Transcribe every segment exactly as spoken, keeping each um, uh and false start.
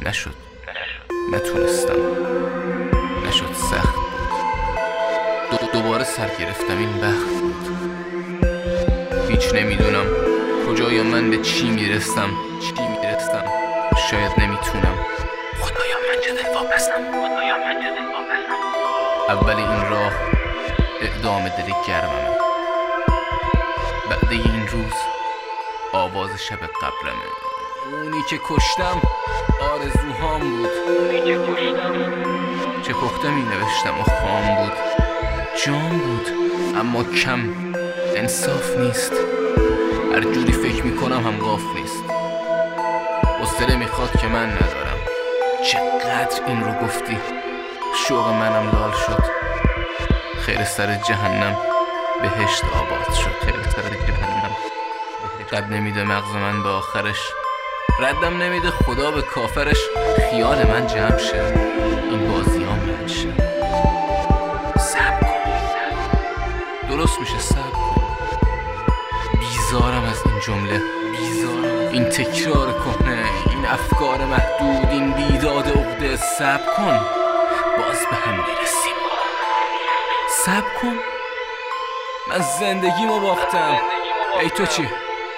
نشد، نتونستم، نشد، سخت بود. دو دوباره سر گرفتم، این بخت بود. هیچ نمیدونم کجایم، من به چی میرستم، چی میرستم شاید نمیتونم. خدایا من چه دل واپسم، خدایا من چه دل واپسم. اول این راه اعدام دل گرممه، بعد این روز آواز شب قبرمه. اونی که کشتم آرزوهام بود، اونی که کشتم چه پخته می نوشتم و خام بود. جام بود اما کم، انصاف نیست. هر جوری فکر می کنم هم قاف نیست. حوصله میخواد که من ندارم. چقدر این رو گفتی، شوق منم لال شد. خیر سر جهنم بهشت آباد شد. خیر سر جهنم قد نمیده مغز من به آخرش، ردم نمیده خدا به کافرش. خیال من جمع شه، این بازی ها من شه. صبر کن، درست میشه، صبر کن. بیزارم از این جمله، بیزارم این تکرار کهنه، این افکار محدود، این بیداد عقده. صبر کن، باز به هم میرسیم. صبر کن، من زندگیمو باختم. ای تو چی؟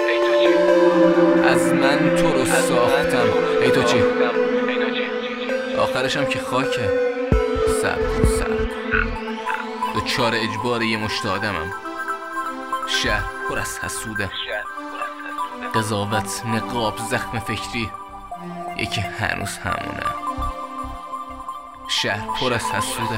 از من تو رو ساختم. ای تو چی؟ آخرشم که خاکه. صبر کن، صبر کن. دوچار اجبار یه مشت آدمم. شهر پر از حسوده، قضاوت، نقاب، زخم فکری، یکی هنوز همونه. شهر پر از حسوده،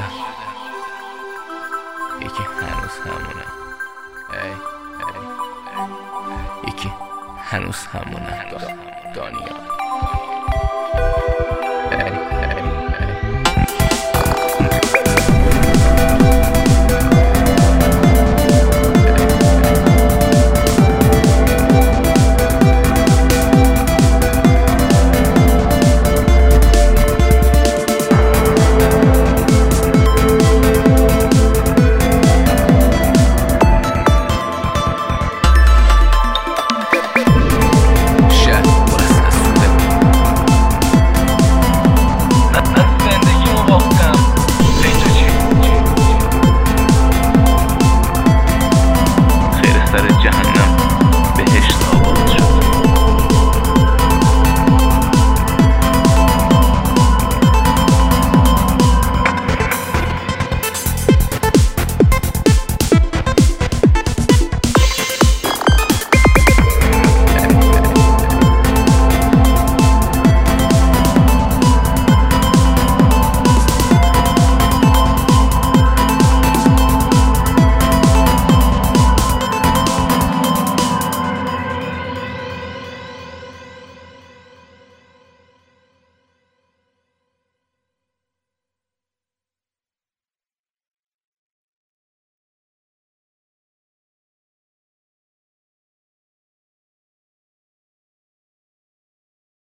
یکی هنوز همونه. ای ای ای یکی هنوز همونه. دانیال.